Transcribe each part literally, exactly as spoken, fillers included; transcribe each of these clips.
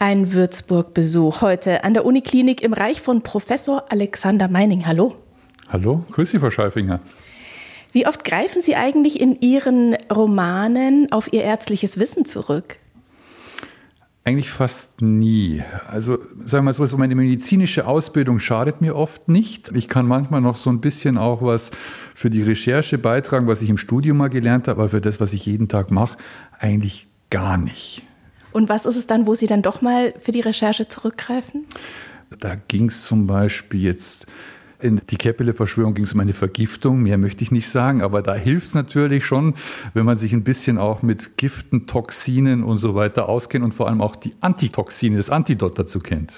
Ein Würzburg-Besuch heute an der Uniklinik im Reich von Professor Alexander Meining. Hallo. Hallo, grüß Sie, Frau Scheifinger. Wie oft greifen Sie eigentlich in Ihren Romanen auf Ihr ärztliches Wissen zurück? Eigentlich fast nie. Also sagen wir mal so, so meine medizinische Ausbildung schadet mir oft nicht. Ich kann manchmal noch so ein bisschen auch was für die Recherche beitragen, was ich im Studium mal gelernt habe, aber für das, was ich jeden Tag mache, eigentlich gar nicht. Und was ist es dann, wo Sie dann doch mal für die Recherche zurückgreifen? Da ging es zum Beispiel jetzt, in die Keppeler-Verschwörung ging es um eine Vergiftung, mehr möchte ich nicht sagen, aber da hilft es natürlich schon, wenn man sich ein bisschen auch mit Giften, Toxinen und so weiter auskennt und vor allem auch die Antitoxine, das Antidot dazu kennt.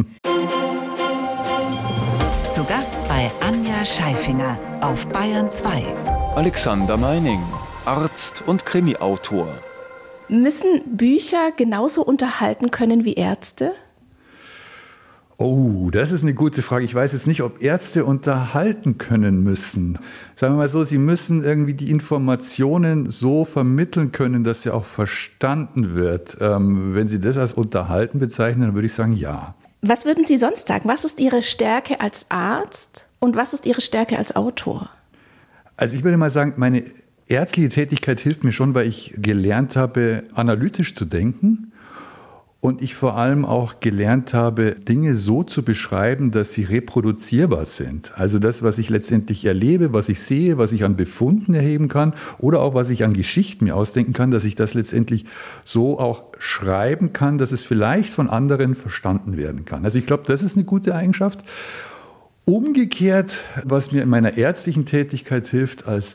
Zu Gast bei Anja Scheifinger auf Bayern zwei. Alexander Meining, Arzt und Krimi-Autor. Müssen Bücher genauso unterhalten können wie Ärzte? Oh, das ist eine gute Frage. Ich weiß jetzt nicht, ob Ärzte unterhalten können müssen. Sagen wir mal so, sie müssen irgendwie die Informationen so vermitteln können, dass sie auch verstanden wird. Ähm, wenn Sie das als unterhalten bezeichnen, dann würde ich sagen, ja. Was würden Sie sonst sagen? Was ist Ihre Stärke als Arzt und was ist Ihre Stärke als Autor? Also ich würde mal sagen, meine ärztliche Tätigkeit hilft mir schon, weil ich gelernt habe, analytisch zu denken und ich vor allem auch gelernt habe, Dinge so zu beschreiben, dass sie reproduzierbar sind. Also das, was ich letztendlich erlebe, was ich sehe, was ich an Befunden erheben kann oder auch was ich an Geschichten mir ausdenken kann, dass ich das letztendlich so auch schreiben kann, dass es vielleicht von anderen verstanden werden kann. Also ich glaube, das ist eine gute Eigenschaft. Umgekehrt, was mir in meiner ärztlichen Tätigkeit hilft als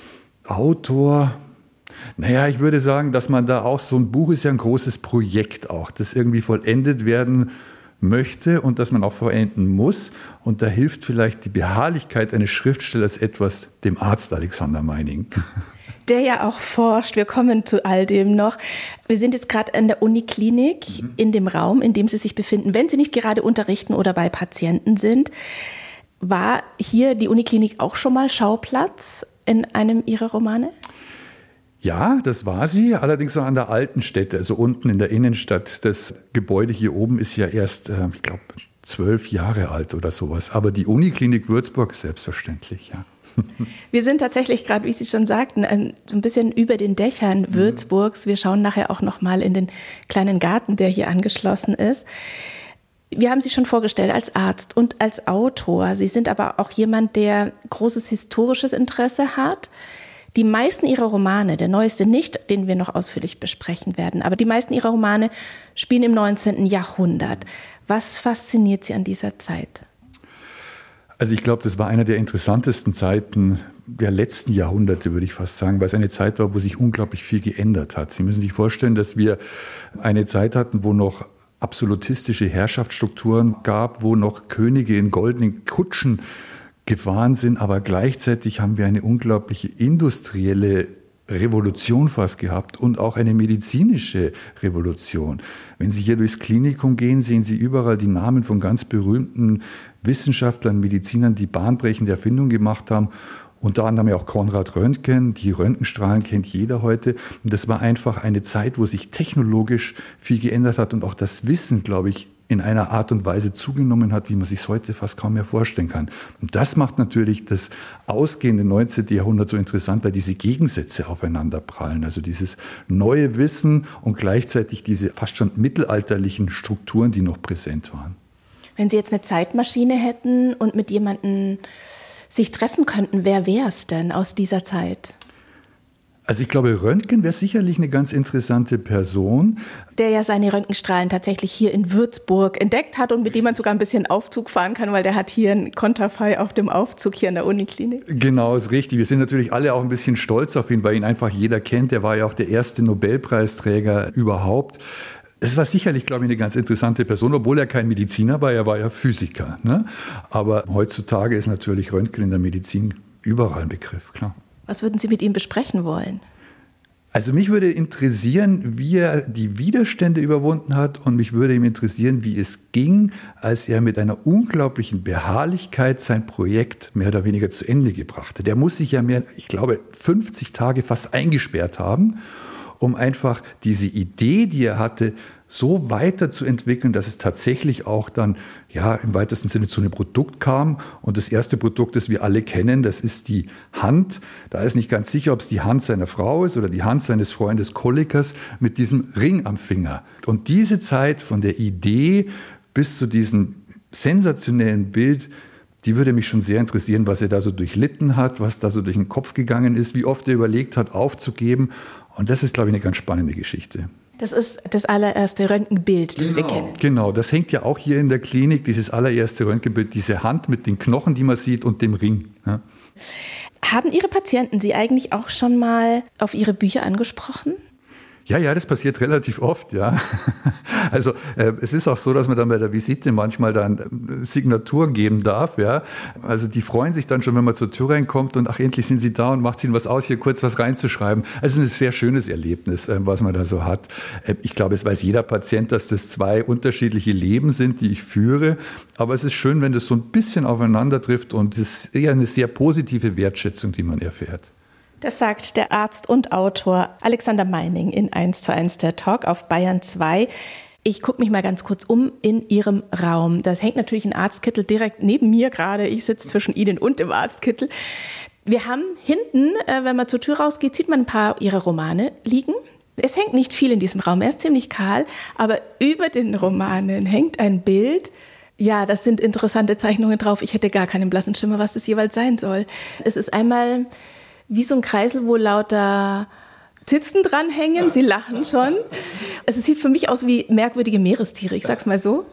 Autor, naja, ich würde sagen, dass man da auch, so ein Buch ist ja ein großes Projekt auch, das irgendwie vollendet werden möchte und das man auch vollenden muss. Und da hilft vielleicht die Beharrlichkeit eines Schriftstellers etwas dem Arzt Alexander Meining. Der ja auch forscht. Wir kommen zu all dem noch. Wir sind jetzt gerade an der Uniklinik, mhm. in dem Raum, in dem Sie sich befinden. Wenn Sie nicht gerade unterrichten oder bei Patienten sind, war hier die Uniklinik auch schon mal Schauplatz in einem Ihrer Romane? Ja, das war sie, allerdings noch an der alten Stätte, also unten in der Innenstadt. Das Gebäude hier oben ist ja erst, äh, ich glaube, zwölf Jahre alt oder sowas. Aber die Uniklinik Würzburg selbstverständlich, ja. Wir sind tatsächlich gerade, wie Sie schon sagten, so ein bisschen über den Dächern Würzburgs. Wir schauen nachher auch noch mal in den kleinen Garten, der hier angeschlossen ist. Wir haben Sie schon vorgestellt als Arzt und als Autor. Sie sind aber auch jemand, der großes historisches Interesse hat. Die meisten Ihrer Romane, der neueste nicht, den wir noch ausführlich besprechen werden, aber die meisten Ihrer Romane spielen im neunzehnten Jahrhundert. Was fasziniert Sie an dieser Zeit? Also ich glaube, das war einer der interessantesten Zeiten der letzten Jahrhunderte, würde ich fast sagen, weil es eine Zeit war, wo sich unglaublich viel geändert hat. Sie müssen sich vorstellen, dass wir eine Zeit hatten, wo noch absolutistische Herrschaftsstrukturen gab, wo noch Könige in goldenen Kutschen gefahren sind, aber gleichzeitig haben wir eine unglaubliche industrielle Revolution fast gehabt und auch eine medizinische Revolution. Wenn Sie hier durchs Klinikum gehen, sehen Sie überall die Namen von ganz berühmten Wissenschaftlern, Medizinern, die bahnbrechende Erfindungen gemacht haben. Unter anderem ja auch Konrad Röntgen, die Röntgenstrahlen kennt jeder heute. Und das war einfach eine Zeit, wo sich technologisch viel geändert hat und auch das Wissen, glaube ich, in einer Art und Weise zugenommen hat, wie man sich heute fast kaum mehr vorstellen kann. Und das macht natürlich das ausgehende neunzehnte Jahrhundert so interessant, weil diese Gegensätze aufeinander prallen. Also dieses neue Wissen und gleichzeitig diese fast schon mittelalterlichen Strukturen, die noch präsent waren. Wenn Sie jetzt eine Zeitmaschine hätten und mit jemandem sich treffen könnten, wer wäre es denn aus dieser Zeit? Also ich glaube, Röntgen wäre sicherlich eine ganz interessante Person. Der ja seine Röntgenstrahlen tatsächlich hier in Würzburg entdeckt hat und mit dem man sogar ein bisschen Aufzug fahren kann, weil der hat hier ein Konterfei auf dem Aufzug hier in der Uniklinik. Genau, ist richtig. Wir sind natürlich alle auch ein bisschen stolz auf ihn, weil ihn einfach jeder kennt. Der war ja auch der erste Nobelpreisträger überhaupt. Es war sicherlich, glaube ich, eine ganz interessante Person, obwohl er kein Mediziner war, er war ja Physiker. Ne? Aber heutzutage ist natürlich Röntgen in der Medizin überall ein Begriff, klar. Was würden Sie mit ihm besprechen wollen? Also mich würde interessieren, wie er die Widerstände überwunden hat und mich würde ihm interessieren, wie es ging, als er mit einer unglaublichen Beharrlichkeit sein Projekt mehr oder weniger zu Ende gebracht hat. Der muss sich ja mehr, ich glaube, fünfzig Tage fast eingesperrt haben, um einfach diese Idee, die er hatte, so weiterzuentwickeln, dass es tatsächlich auch dann ja im weitesten Sinne zu einem Produkt kam. Und das erste Produkt, das wir alle kennen, das ist die Hand. Da ist nicht ganz sicher, ob es die Hand seiner Frau ist oder die Hand seines Freundes Kollikers mit diesem Ring am Finger. Und diese Zeit von der Idee bis zu diesem sensationellen Bild, die würde mich schon sehr interessieren, was er da so durchlitten hat, was da so durch den Kopf gegangen ist, wie oft er überlegt hat, aufzugeben. Und das ist, glaube ich, eine ganz spannende Geschichte. Das ist das allererste Röntgenbild, das genau. wir kennen. Genau, das hängt ja auch hier in der Klinik, dieses allererste Röntgenbild, diese Hand mit den Knochen, die man sieht und dem Ring. Ja. Haben Ihre Patienten Sie eigentlich auch schon mal auf Ihre Bücher angesprochen? Ja, ja, das passiert relativ oft, ja. Also äh, es ist auch so, dass man dann bei der Visite manchmal dann äh, Signaturen geben darf, ja. Also die freuen sich dann schon, wenn man zur Tür reinkommt und ach, endlich sind sie da und macht ihnen was aus, hier kurz was reinzuschreiben. Also es ist ein sehr schönes Erlebnis, äh, was man da so hat. Äh, ich glaube, es weiß jeder Patient, dass das zwei unterschiedliche Leben sind, die ich führe. Aber es ist schön, wenn das so ein bisschen aufeinander trifft und es ist eher eine sehr positive Wertschätzung, die man erfährt. Das sagt der Arzt und Autor Alexander Meining in eins zu eins der Talk auf Bayern zwei. Ich gucke mich mal ganz kurz um in Ihrem Raum. Das hängt natürlich ein Arztkittel direkt neben mir gerade. Ich sitze zwischen Ihnen und dem Arztkittel. Wir haben hinten, wenn man zur Tür rausgeht, sieht man ein paar Ihrer Romane liegen. Es hängt nicht viel in diesem Raum, er ist ziemlich kahl, aber über den Romanen hängt ein Bild. Ja, das sind interessante Zeichnungen drauf. Ich hätte gar keinen blassen Schimmer, was das jeweils sein soll. Es ist einmal wie so ein Kreisel, wo lauter Zitzen dranhängen. Sie lachen schon. Es sieht für mich aus wie merkwürdige Meerestiere, ich sag's mal so.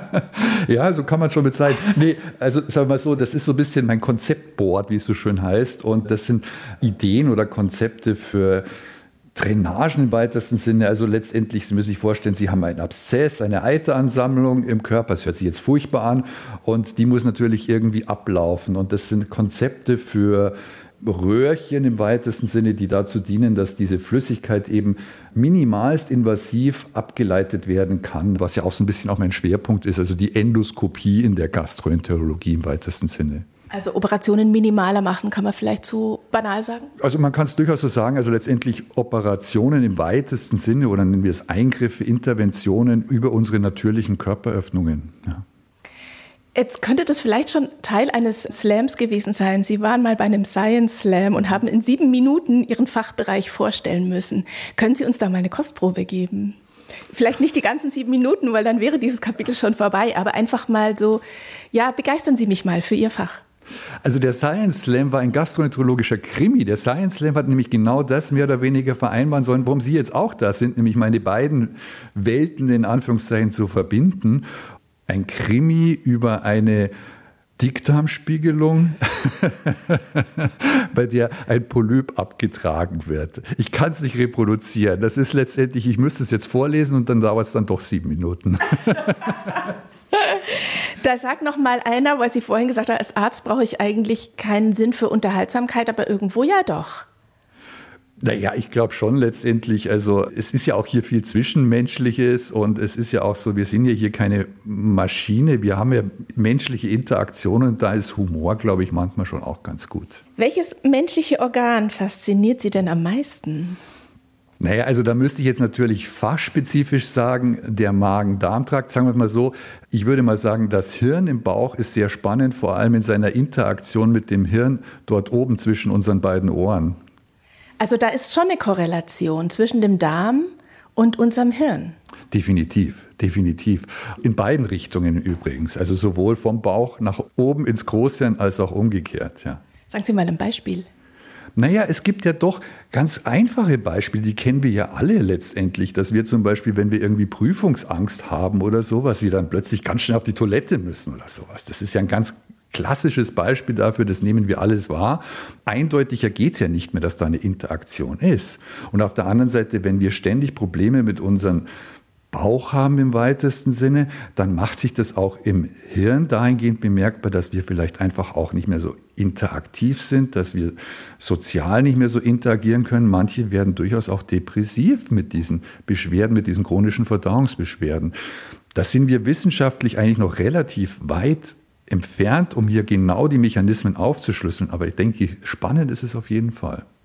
Ja, so kann man schon bezeichnen. Nee, also sagen wir mal so, das ist so ein bisschen mein Konzeptboard, wie es so schön heißt. Und das sind Ideen oder Konzepte für Drainagen im weitesten Sinne. Also letztendlich, Sie müssen sich vorstellen, Sie haben einen Abszess, eine Eiteransammlung im Körper. Das hört sich jetzt furchtbar an. Und die muss natürlich irgendwie ablaufen. Und das sind Konzepte für Röhrchen im weitesten Sinne, die dazu dienen, dass diese Flüssigkeit eben minimalst invasiv abgeleitet werden kann, was ja auch so ein bisschen auch mein Schwerpunkt ist, also die Endoskopie in der Gastroenterologie im weitesten Sinne. Also Operationen minimaler machen, kann man vielleicht so banal sagen? Also man kann es durchaus so sagen, also letztendlich Operationen im weitesten Sinne oder nennen wir es Eingriffe, Interventionen über unsere natürlichen Körperöffnungen, ja. Jetzt könnte das vielleicht schon Teil eines Slams gewesen sein. Sie waren mal bei einem Science Slam und haben in sieben Minuten Ihren Fachbereich vorstellen müssen. Können Sie uns da mal eine Kostprobe geben? Vielleicht nicht die ganzen sieben Minuten, weil dann wäre dieses Kapitel schon vorbei, aber einfach mal so, ja, begeistern Sie mich mal für Ihr Fach. Also der Science Slam war ein gastroenterologischer Krimi. Der Science Slam hat nämlich genau das mehr oder weniger vereinbaren sollen, warum Sie jetzt auch da sind, nämlich meine beiden Welten in Anführungszeichen zu verbinden. Ein Krimi über eine Dickdarmspiegelung, bei der ein Polyp abgetragen wird. Ich kann es nicht reproduzieren. Das ist letztendlich, ich müsste es jetzt vorlesen und dann dauert es dann doch sieben Minuten. Da sagt noch mal einer, weil Sie vorhin gesagt haben, als Arzt brauche ich eigentlich keinen Sinn für Unterhaltsamkeit, aber irgendwo ja doch. Naja, ich glaube schon letztendlich, also es ist ja auch hier viel Zwischenmenschliches und es ist ja auch so, wir sind ja hier keine Maschine, wir haben ja menschliche Interaktionen und da ist Humor, glaube ich, manchmal schon auch ganz gut. Welches menschliche Organ fasziniert Sie denn am meisten? Naja, also da müsste ich jetzt natürlich fachspezifisch sagen, der Magen-Darm-Trakt, sagen wir mal so. Ich würde mal sagen, das Hirn im Bauch ist sehr spannend, vor allem in seiner Interaktion mit dem Hirn dort oben zwischen unseren beiden Ohren. Also da ist schon eine Korrelation zwischen dem Darm und unserem Hirn. Definitiv, definitiv. In beiden Richtungen übrigens. Also sowohl vom Bauch nach oben ins Großhirn als auch umgekehrt. Ja. Sagen Sie mal ein Beispiel. Naja, es gibt ja doch ganz einfache Beispiele, die kennen wir ja alle letztendlich, dass wir zum Beispiel, wenn wir irgendwie Prüfungsangst haben oder sowas, wir dann plötzlich ganz schnell auf die Toilette müssen oder sowas. Das ist ja ein ganz klassisches Beispiel dafür, das nehmen wir alles wahr. Eindeutiger geht es ja nicht mehr, dass da eine Interaktion ist. Und auf der anderen Seite, wenn wir ständig Probleme mit unserem Bauch haben im weitesten Sinne, dann macht sich das auch im Hirn dahingehend bemerkbar, dass wir vielleicht einfach auch nicht mehr so interaktiv sind, dass wir sozial nicht mehr so interagieren können. Manche werden durchaus auch depressiv mit diesen Beschwerden, mit diesen chronischen Verdauungsbeschwerden. Da sind wir wissenschaftlich eigentlich noch relativ weit entfernt, um hier genau die Mechanismen aufzuschlüsseln. Aber ich denke, spannend ist es auf jeden Fall.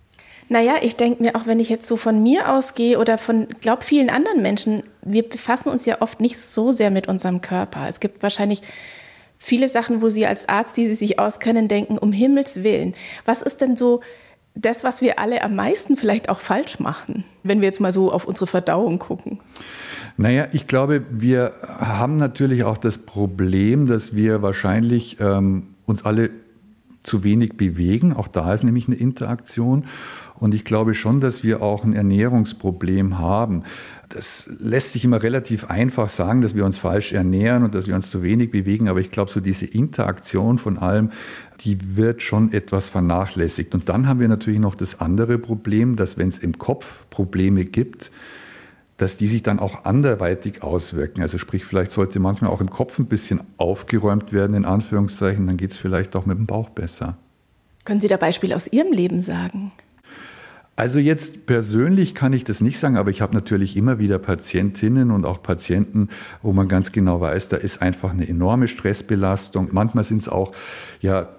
Naja, ich denke mir, auch wenn ich jetzt so von mir ausgehe oder von, glaube vielen anderen Menschen, wir befassen uns ja oft nicht so sehr mit unserem Körper. Es gibt wahrscheinlich viele Sachen, wo Sie als Arzt, die Sie sich auskennen, denken, um Himmels Willen. Was ist denn so das, was wir alle am meisten vielleicht auch falsch machen, wenn wir jetzt mal so auf unsere Verdauung gucken? Naja, ich glaube, wir haben natürlich auch das Problem, dass wir wahrscheinlich ähm, uns alle zu wenig bewegen. Auch da ist nämlich eine Interaktion. Und ich glaube schon, dass wir auch ein Ernährungsproblem haben. Das lässt sich immer relativ einfach sagen, dass wir uns falsch ernähren und dass wir uns zu wenig bewegen. Aber ich glaube, so diese Interaktion von allem, die wird schon etwas vernachlässigt. Und dann haben wir natürlich noch das andere Problem, dass wenn es im Kopf Probleme gibt, dass die sich dann auch anderweitig auswirken. Also sprich, vielleicht sollte manchmal auch im Kopf ein bisschen aufgeräumt werden, in Anführungszeichen, dann geht es vielleicht auch mit dem Bauch besser. Können Sie da Beispiele aus Ihrem Leben sagen? Also jetzt persönlich kann ich das nicht sagen, aber ich habe natürlich immer wieder Patientinnen und auch Patienten, wo man ganz genau weiß, da ist einfach eine enorme Stressbelastung. Manchmal sind es auch ja,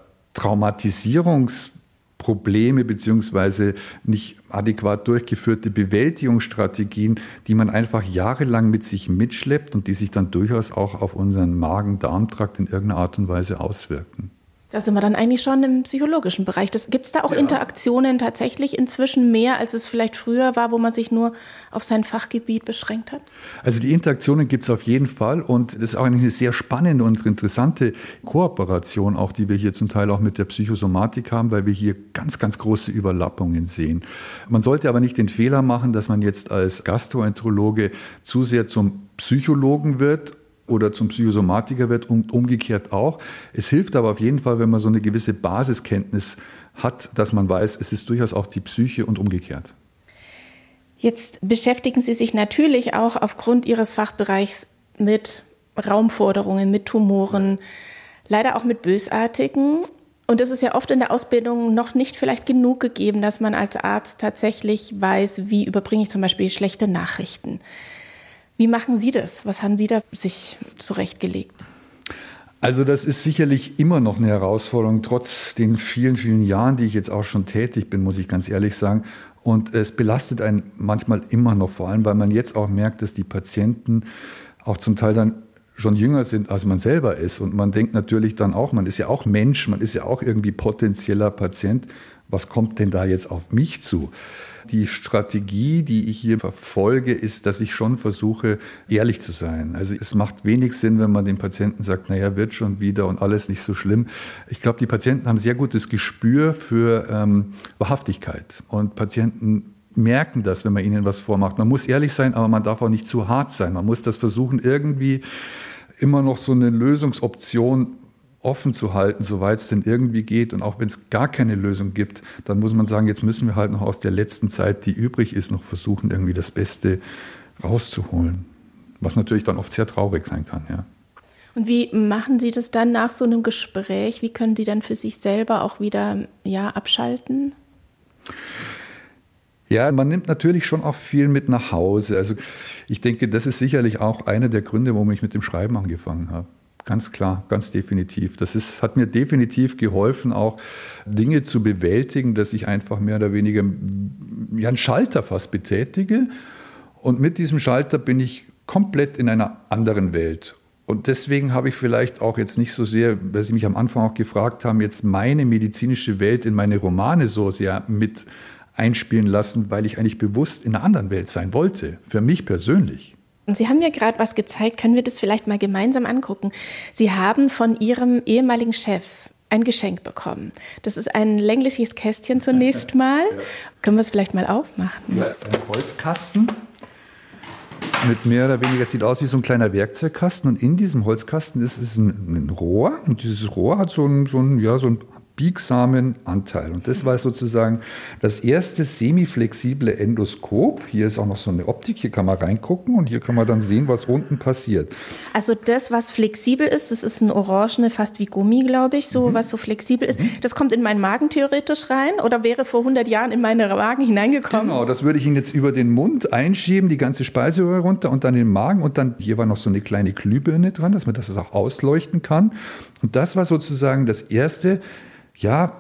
Traumatisierungsprobleme beziehungsweise nicht adäquat durchgeführte Bewältigungsstrategien, die man einfach jahrelang mit sich mitschleppt und die sich dann durchaus auch auf unseren Magen-Darm-Trakt in irgendeiner Art und Weise auswirken. Da sind wir dann eigentlich schon im psychologischen Bereich. Gibt es da auch ja. Interaktionen tatsächlich inzwischen mehr, als es vielleicht früher war, wo man sich nur auf sein Fachgebiet beschränkt hat? Also die Interaktionen gibt es auf jeden Fall und das ist auch eine sehr spannende und interessante Kooperation, auch die wir hier zum Teil auch mit der Psychosomatik haben, weil wir hier ganz, ganz große Überlappungen sehen. Man sollte aber nicht den Fehler machen, dass man jetzt als Gastroenterologe zu sehr zum Psychologen wird oder zum Psychosomatiker wird und umgekehrt auch. Es hilft aber auf jeden Fall, wenn man so eine gewisse Basiskenntnis hat, dass man weiß, es ist durchaus auch die Psyche und umgekehrt. Jetzt beschäftigen Sie sich natürlich auch aufgrund Ihres Fachbereichs mit Raumforderungen, mit Tumoren, leider auch mit Bösartigen. Und es ist ja oft in der Ausbildung noch nicht vielleicht genug gegeben, dass man als Arzt tatsächlich weiß, wie überbringe ich zum Beispiel schlechte Nachrichten. Wie machen Sie das? Was haben Sie da sich zurechtgelegt? Also das ist sicherlich immer noch eine Herausforderung, trotz den vielen, vielen Jahren, die ich jetzt auch schon tätig bin, muss ich ganz ehrlich sagen. Und es belastet einen manchmal immer noch, vor allem, weil man jetzt auch merkt, dass die Patienten auch zum Teil dann schon jünger sind, als man selber ist. Und man denkt natürlich dann auch, man ist ja auch Mensch, man ist ja auch irgendwie potenzieller Patient. Was kommt denn da jetzt auf mich zu? Die Strategie, die ich hier verfolge, ist, dass ich schon versuche, ehrlich zu sein. Also es macht wenig Sinn, wenn man dem Patienten sagt, naja, wird schon wieder und alles nicht so schlimm. Ich glaube, die Patienten haben sehr gutes Gespür für ähm, Wahrhaftigkeit. Und Patienten merken das, wenn man ihnen was vormacht. Man muss ehrlich sein, aber man darf auch nicht zu hart sein. Man muss das versuchen, irgendwie immer noch so eine Lösungsoption offen zu halten, soweit es denn irgendwie geht. Und auch wenn es gar keine Lösung gibt, dann muss man sagen, jetzt müssen wir halt noch aus der letzten Zeit, die übrig ist, noch versuchen, irgendwie das Beste rauszuholen. Was natürlich dann oft sehr traurig sein kann, ja. Und wie machen Sie das dann nach so einem Gespräch? Wie können Sie dann für sich selber auch wieder ja, abschalten? Ja, man nimmt natürlich schon auch viel mit nach Hause. Also ich denke, das ist sicherlich auch einer der Gründe, warum ich mit dem Schreiben angefangen habe. Ganz klar, ganz definitiv. Das ist, hat mir definitiv geholfen, auch Dinge zu bewältigen, dass ich einfach mehr oder weniger ja, einen Schalter fast betätige. Und mit diesem Schalter bin ich komplett in einer anderen Welt. Und deswegen habe ich vielleicht auch jetzt nicht so sehr, weil Sie mich am Anfang auch gefragt haben, jetzt meine medizinische Welt in meine Romane so sehr mit einspielen lassen, weil ich eigentlich bewusst in einer anderen Welt sein wollte, für mich persönlich. Und Sie haben mir gerade was gezeigt, können wir das vielleicht mal gemeinsam angucken? Sie haben von Ihrem ehemaligen Chef ein Geschenk bekommen. Das ist ein längliches Kästchen zunächst mal. Ja. Können wir es vielleicht mal aufmachen? Ja, ein Holzkasten mit mehr oder weniger, sieht aus wie so ein kleiner Werkzeugkasten. Und in diesem Holzkasten ist, ist ein, ein Rohr. Und dieses Rohr hat so einen, so einen, ja, so einen biegsamen Anteil. Und das war sozusagen das erste semiflexible Endoskop. Hier ist auch noch so eine Optik, hier kann man reingucken und hier kann man dann sehen, was unten passiert. Also das, was flexibel ist, das ist ein orangene, fast wie Gummi, glaube ich, so, mhm. was so flexibel ist. Das kommt in meinen Magen theoretisch rein oder wäre vor hundert Jahren in meinen Magen hineingekommen? Genau, das würde ich Ihnen jetzt über den Mund einschieben, die ganze Speiseröhre runter und dann in den Magen. Und dann, hier war noch so eine kleine Glühbirne dran, dass man das auch ausleuchten kann. Und das war sozusagen das erste, ja,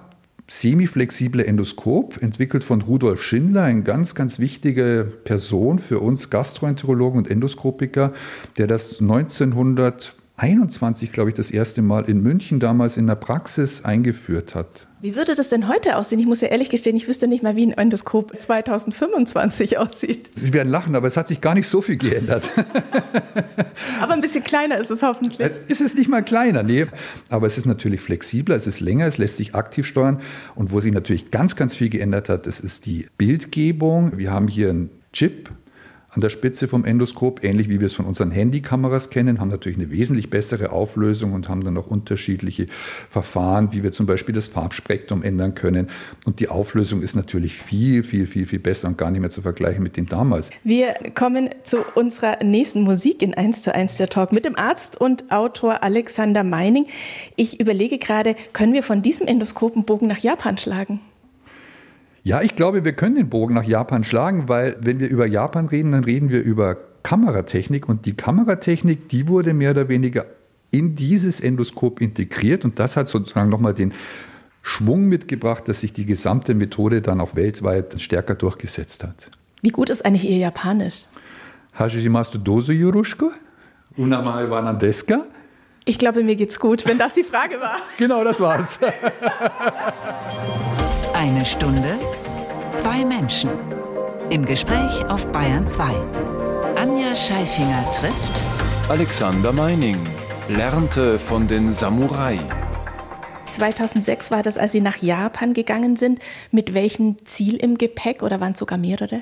semiflexible Endoskop, entwickelt von Rudolf Schindler, eine ganz, ganz wichtige Person für uns Gastroenterologen und Endoskopiker, der das neunzehnhunderteinundzwanzig, glaube ich, das erste Mal in München damals in der Praxis eingeführt hat. Wie würde das denn heute aussehen? Ich muss ja ehrlich gestehen, ich wüsste nicht mal, wie ein Endoskop zweitausendfünfundzwanzig aussieht. Sie werden lachen, aber es hat sich gar nicht so viel geändert. Aber ein bisschen kleiner ist es hoffentlich. Es ist nicht mal kleiner, nee. Aber es ist natürlich flexibler, es ist länger, es lässt sich aktiv steuern. Und wo sich natürlich ganz, ganz viel geändert hat, das ist die Bildgebung. Wir haben hier einen Chip an der Spitze vom Endoskop, ähnlich wie wir es von unseren Handykameras kennen, haben natürlich eine wesentlich bessere Auflösung und haben dann noch unterschiedliche Verfahren, wie wir zum Beispiel das Farbspektrum ändern können. Und die Auflösung ist natürlich viel, viel, viel, viel besser und gar nicht mehr zu vergleichen mit dem damals. Wir kommen zu unserer nächsten Musik in eins zu eins der Talk mit dem Arzt und Autor Alexander Meining. Ich überlege gerade, können wir von diesem Endoskopenbogen nach Japan schlagen? Ja, ich glaube, wir können den Bogen nach Japan schlagen, weil wenn wir über Japan reden, dann reden wir über Kameratechnik. Und die Kameratechnik, die wurde mehr oder weniger in dieses Endoskop integriert. Und das hat sozusagen nochmal den Schwung mitgebracht, dass sich die gesamte Methode dann auch weltweit stärker durchgesetzt hat. Wie gut ist eigentlich Ihr Japanisch? Hashimasu dozo yoroshiku? Unamae wa nan desu ka? Ich glaube, mir geht's gut, wenn das die Frage war. Genau, das war's. Eine Stunde, zwei Menschen. Im Gespräch auf Bayern zwei. Anja Scheifinger trifft Alexander Meining, lernte von den Samurai. zweitausendsechs war das, als Sie nach Japan gegangen sind. Mit welchem Ziel im Gepäck oder waren es sogar mehrere?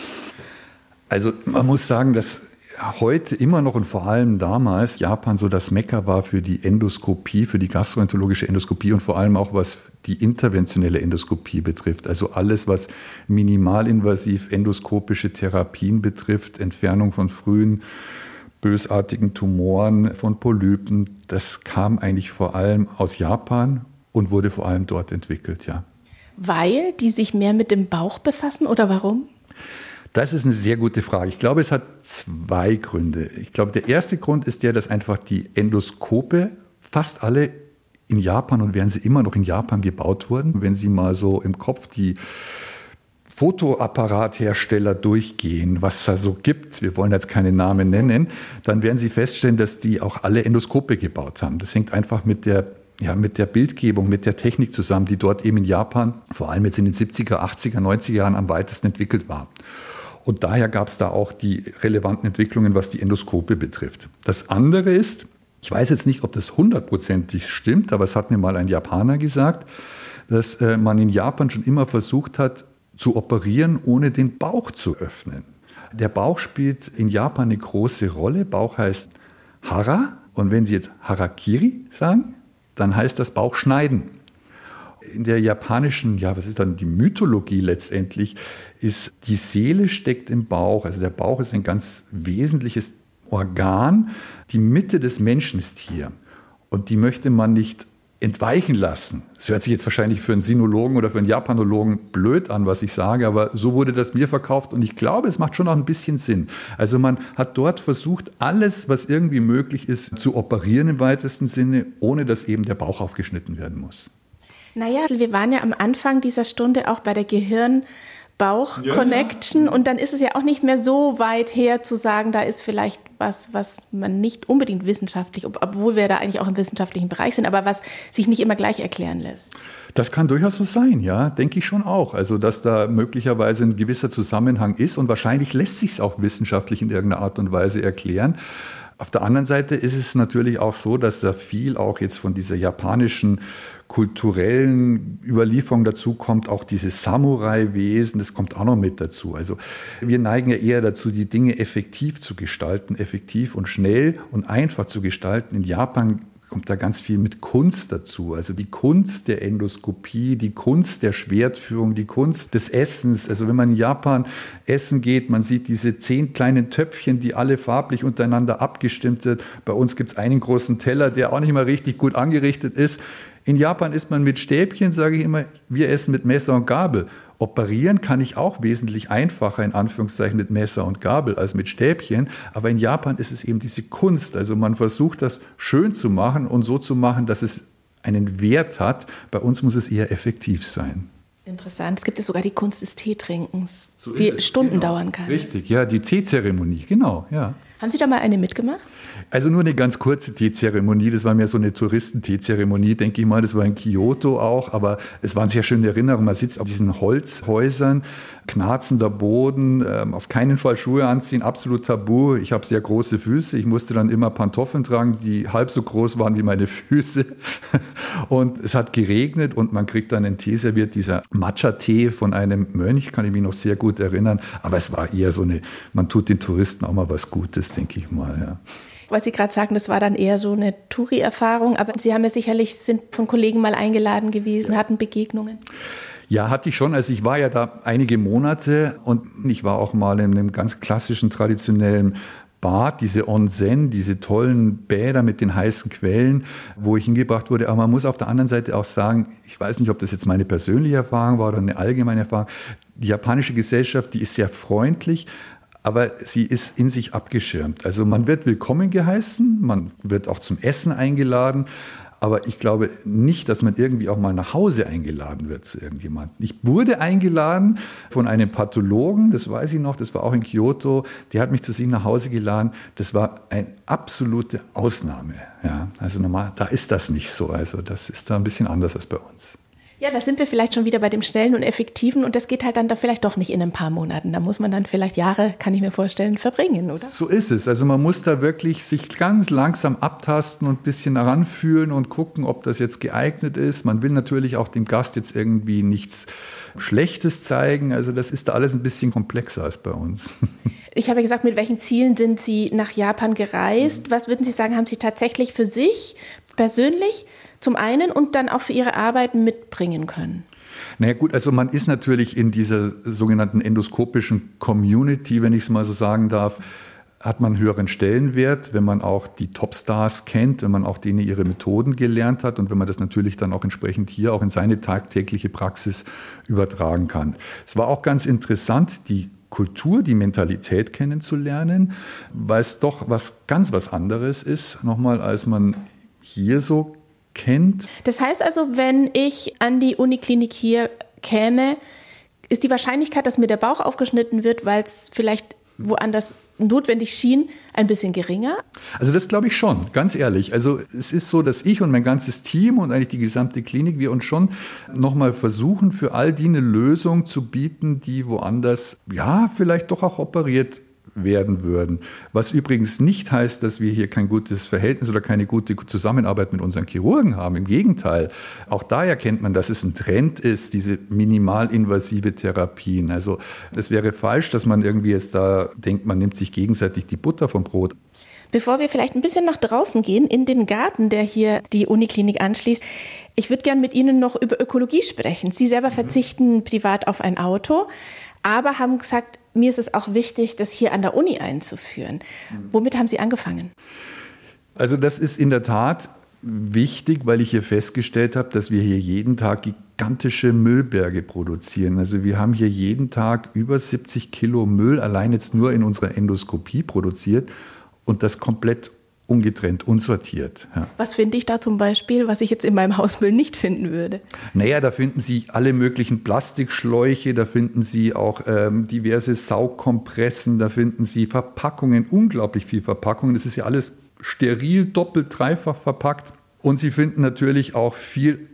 Also man muss sagen, dass heute immer noch und vor allem damals Japan so das Mekka war für die Endoskopie, für die gastroenterologische Endoskopie und vor allem auch was die interventionelle Endoskopie betrifft. Also alles, was minimalinvasiv endoskopische Therapien betrifft, Entfernung von frühen bösartigen Tumoren, von Polypen, das kam eigentlich vor allem aus Japan und wurde vor allem dort entwickelt, ja. Weil die sich mehr mit dem Bauch befassen oder warum? Das ist eine sehr gute Frage. Ich glaube, es hat zwei Gründe. Ich glaube, der erste Grund ist der, dass einfach die Endoskope fast alle in Japan und werden sie immer noch in Japan gebaut wurden. Wenn Sie mal so im Kopf die Fotoapparathersteller durchgehen, was es da so gibt, wir wollen jetzt keine Namen nennen, dann werden Sie feststellen, dass die auch alle Endoskope gebaut haben. Das hängt einfach mit der Ja, mit der Bildgebung, mit der Technik zusammen, die dort eben in Japan, vor allem jetzt in den siebziger, achtziger, neunziger Jahren am weitesten entwickelt war. Und daher gab es da auch die relevanten Entwicklungen, was die Endoskope betrifft. Das andere ist, ich weiß jetzt nicht, ob das hundertprozentig stimmt, aber es hat mir mal ein Japaner gesagt, dass äh, man in Japan schon immer versucht hat, zu operieren, ohne den Bauch zu öffnen. Der Bauch spielt in Japan eine große Rolle. Bauch heißt Hara. Und wenn Sie jetzt Harakiri sagen, dann heißt das Bauch schneiden. In der japanischen, ja, was ist dann die Mythologie letztendlich, ist die Seele steckt im Bauch. Also der Bauch ist ein ganz wesentliches Organ. Die Mitte des Menschen ist hier. Und die möchte man nicht entweichen lassen. Das hört sich jetzt wahrscheinlich für einen Sinologen oder für einen Japanologen blöd an, was ich sage, aber so wurde das mir verkauft und ich glaube, es macht schon auch ein bisschen Sinn. Also man hat dort versucht, alles, was irgendwie möglich ist, zu operieren im weitesten Sinne, ohne dass eben der Bauch aufgeschnitten werden muss. Naja, wir waren ja am Anfang dieser Stunde auch bei der Gehirn-Bauch-Connection ja, ja. Und dann ist es ja auch nicht mehr so weit her zu sagen, da ist vielleicht was, was man nicht unbedingt wissenschaftlich, obwohl wir da eigentlich auch im wissenschaftlichen Bereich sind, aber was sich nicht immer gleich erklären lässt. Das kann durchaus so sein, ja, denke ich schon auch. Also, dass da möglicherweise ein gewisser Zusammenhang ist und wahrscheinlich lässt sich es auch wissenschaftlich in irgendeiner Art und Weise erklären. Auf der anderen Seite ist es natürlich auch so, dass da viel auch jetzt von dieser japanischen kulturellen Überlieferung dazu kommt, auch dieses Samurai-Wesen, das kommt auch noch mit dazu. Also wir neigen ja eher dazu, die Dinge effektiv zu gestalten, effektiv und schnell und einfach zu gestalten. In Japan kommt da ganz viel mit Kunst dazu. Also die Kunst der Endoskopie, die Kunst der Schwertführung, die Kunst des Essens. Also wenn man in Japan essen geht, man sieht diese zehn kleinen Töpfchen, die alle farblich untereinander abgestimmt sind. Bei uns gibt es einen großen Teller, der auch nicht mal richtig gut angerichtet ist. In Japan isst man mit Stäbchen, sage ich immer, wir essen mit Messer und Gabel. Operieren kann ich auch wesentlich einfacher, in Anführungszeichen, mit Messer und Gabel als mit Stäbchen. Aber in Japan ist es eben diese Kunst. Also man versucht, das schön zu machen und so zu machen, dass es einen Wert hat. Bei uns muss es eher effektiv sein. Interessant. Es gibt sogar die Kunst des Teetrinkens, So die ist es, Stunden genau. dauern kann. Richtig, ja, die Teezeremonie, genau, ja. Haben Sie da mal eine mitgemacht? Also nur eine ganz kurze Teezeremonie, das war mehr so eine Touristenteezeremonie, denke ich mal, das war in Kyoto auch, aber es waren sehr schöne Erinnerungen. Man sitzt auf diesen Holzhäusern, knarzender Boden, ähm, auf keinen Fall Schuhe anziehen, absolut tabu. Ich habe sehr große Füße, ich musste dann immer Pantoffeln tragen, die halb so groß waren wie meine Füße. Und es hat geregnet und man kriegt dann einen Tee serviert, dieser Matcha-Tee von einem Mönch, kann ich mich noch sehr gut erinnern. Aber es war eher so eine, man tut den Touristen auch mal was Gutes, denke ich mal, ja. Was Sie gerade sagten, das war dann eher so eine Touri-Erfahrung, aber Sie haben ja sicherlich, sind von Kollegen mal eingeladen gewesen, ja. hatten Begegnungen. Ja, hatte ich schon. Also ich war ja da einige Monate und ich war auch mal in einem ganz klassischen, traditionellen Bad, diese Onsen, diese tollen Bäder mit den heißen Quellen, wo ich hingebracht wurde. Aber man muss auf der anderen Seite auch sagen, ich weiß nicht, ob das jetzt meine persönliche Erfahrung war oder eine allgemeine Erfahrung, die japanische Gesellschaft, die ist sehr freundlich, aber sie ist in sich abgeschirmt. Also man wird willkommen geheißen, man wird auch zum Essen eingeladen, aber ich glaube nicht, dass man irgendwie auch mal nach Hause eingeladen wird zu irgendjemandem. Ich wurde eingeladen von einem Pathologen, das weiß ich noch, das war auch in Kyoto, der hat mich zu sich nach Hause geladen. Das war eine absolute Ausnahme. Ja, also normal, da ist das nicht so. Also das ist da ein bisschen anders als bei uns. Ja, da sind wir vielleicht schon wieder bei dem Schnellen und Effektiven und das geht halt dann da vielleicht doch nicht in ein paar Monaten. Da muss man dann vielleicht Jahre, kann ich mir vorstellen, verbringen, oder? So ist es. Also man muss da wirklich sich ganz langsam abtasten und ein bisschen heranfühlen und gucken, ob das jetzt geeignet ist. Man will natürlich auch dem Gast jetzt irgendwie nichts Schlechtes zeigen. Also das ist da alles ein bisschen komplexer als bei uns. Ich habe ja gesagt, mit welchen Zielen sind Sie nach Japan gereist? Was würden Sie sagen, haben Sie tatsächlich für sich persönlich zum einen und dann auch für Ihre Arbeit mitbringen können? Naja gut, also man ist natürlich in dieser sogenannten endoskopischen Community, wenn ich es mal so sagen darf, hat man einen höheren Stellenwert, wenn man auch die Topstars kennt, wenn man auch denen ihre Methoden gelernt hat und wenn man das natürlich dann auch entsprechend hier auch in seine tagtägliche Praxis übertragen kann. Es war auch ganz interessant, die Kultur, die Mentalität kennenzulernen, weil es doch was ganz was anderes ist, nochmal, als man hier so kennt. Das heißt also, wenn ich an die Uniklinik hier käme, ist die Wahrscheinlichkeit, dass mir der Bauch aufgeschnitten wird, weil es vielleicht woanders notwendig schien, ein bisschen geringer? Also das glaube ich schon, ganz ehrlich. Also es ist so, dass ich und mein ganzes Team und eigentlich die gesamte Klinik, wir uns schon nochmal versuchen, für all die eine Lösung zu bieten, die woanders, ja, vielleicht doch auch operiert werden würden. Was übrigens nicht heißt, dass wir hier kein gutes Verhältnis oder keine gute Zusammenarbeit mit unseren Chirurgen haben. Im Gegenteil. Auch da erkennt man, dass es ein Trend ist, diese minimalinvasive Therapien. Also es wäre falsch, dass man irgendwie jetzt da denkt, man nimmt sich gegenseitig die Butter vom Brot. Bevor wir vielleicht ein bisschen nach draußen gehen, in den Garten, der hier die Uniklinik anschließt, ich würde gerne mit Ihnen noch über Ökologie sprechen. Sie selber verzichten privat auf ein Auto, aber haben gesagt, mir ist es auch wichtig, das hier an der Uni einzuführen. Womit haben Sie angefangen? Also das ist in der Tat wichtig, weil ich hier festgestellt habe, dass wir hier jeden Tag gigantische Müllberge produzieren. Also wir haben hier jeden Tag über siebzig Kilo Müll allein jetzt nur in unserer Endoskopie produziert und das komplett ungetrennt, unsortiert. Ja. Was finde ich da zum Beispiel, was ich jetzt in meinem Hausmüll nicht finden würde? Naja, da finden Sie alle möglichen Plastikschläuche, da finden Sie auch ähm, diverse Saugkompressen, da finden Sie Verpackungen, unglaublich viel Verpackungen. Das ist ja alles steril, doppelt, dreifach verpackt. Und Sie finden natürlich auch viel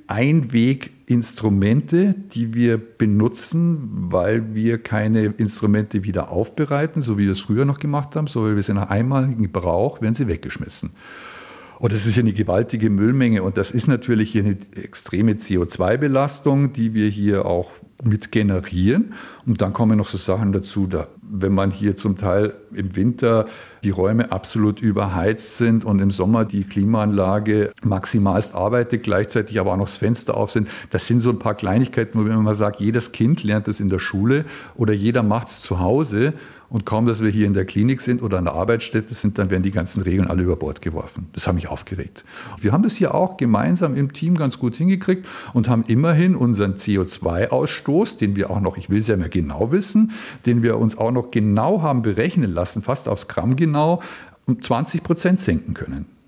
Einweginstrumente, die wir benutzen, weil wir keine Instrumente wieder aufbereiten, so wie wir es früher noch gemacht haben, sondern wir sind nach einmaligem Gebrauch, werden sie weggeschmissen. Und das ist ja eine gewaltige Müllmenge und das ist natürlich hier eine extreme C O zwei Belastung, die wir hier auch mit generieren. Und dann kommen noch so Sachen dazu, da, wenn man hier zum Teil im Winter die Räume absolut überheizt sind und im Sommer die Klimaanlage maximalst arbeitet, gleichzeitig aber auch noch das Fenster auf sind. Das sind so ein paar Kleinigkeiten, wo man mal sagt, jedes Kind lernt das in der Schule oder jeder macht es zu Hause. Und kaum, dass wir hier in der Klinik sind oder an der Arbeitsstätte sind, dann werden die ganzen Regeln alle über Bord geworfen. Das hat mich aufgeregt. Wir haben das hier auch gemeinsam im Team ganz gut hingekriegt und haben immerhin unseren C O zwei Ausstoß, den wir auch noch, ich will es ja mehr genau wissen, den wir uns auch noch genau haben berechnen lassen, fast aufs Gramm genau, um zwanzig Prozent senken können.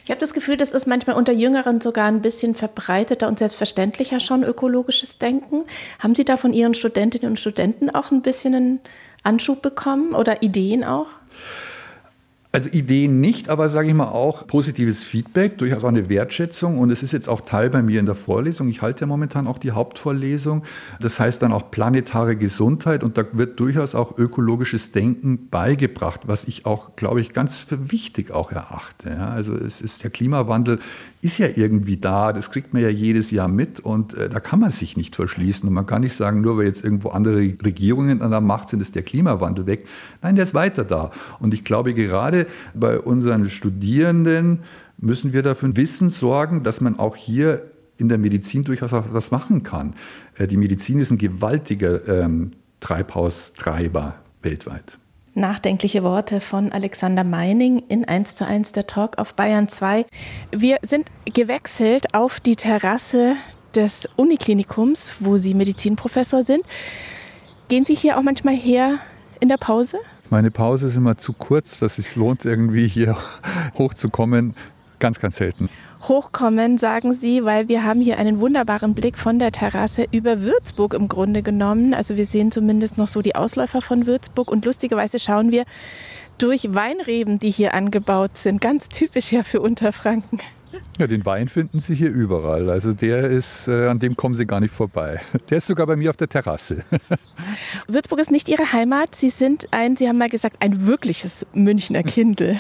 Ich habe das Gefühl, das ist manchmal unter Jüngeren sogar ein bisschen verbreiteter und selbstverständlicher schon, ökologisches Denken. Haben Sie da von Ihren Studentinnen und Studenten auch ein bisschen einen Anschub bekommen oder Ideen auch? Also Ideen nicht, aber sage ich mal auch positives Feedback, durchaus auch eine Wertschätzung. Und es ist jetzt auch Teil bei mir in der Vorlesung. Ich halte ja momentan auch die Hauptvorlesung. Das heißt dann auch planetare Gesundheit. Und da wird durchaus auch ökologisches Denken beigebracht, was ich auch, glaube ich, ganz für wichtig auch erachte. Ja, also es ist der Klimawandel ist ja irgendwie da. Das kriegt man ja jedes Jahr mit. Und äh, da kann man sich nicht verschließen. Und man kann nicht sagen, nur weil jetzt irgendwo andere Regierungen an der Macht sind, ist der Klimawandel weg. Nein, der ist weiter da. Und ich glaube, gerade bei unseren Studierenden müssen wir dafür Wissen sorgen, dass man auch hier in der Medizin durchaus auch was machen kann. Die Medizin ist ein gewaltiger ähm, Treibhaustreiber weltweit. Nachdenkliche Worte von Alexander Meining in eins zu eins der Talk auf Bayern zwei. Wir sind gewechselt auf die Terrasse des Uniklinikums, wo Sie Medizinprofessor sind. Gehen Sie hier auch manchmal her in der Pause? Meine Pause ist immer zu kurz, dass es sich lohnt, irgendwie hier hochzukommen. Ganz, ganz selten. Hochkommen, sagen Sie, weil wir haben hier einen wunderbaren Blick von der Terrasse über Würzburg im Grunde genommen. Also wir sehen zumindest noch so die Ausläufer von Würzburg und lustigerweise schauen wir durch Weinreben, die hier angebaut sind. Ganz typisch ja für Unterfranken. Ja, den Wein finden Sie hier überall. Also der ist, äh, an dem kommen Sie gar nicht vorbei. Der ist sogar bei mir auf der Terrasse. Würzburg ist nicht Ihre Heimat. Sie sind ein, Sie haben mal gesagt, ein wirkliches Münchner Kindl.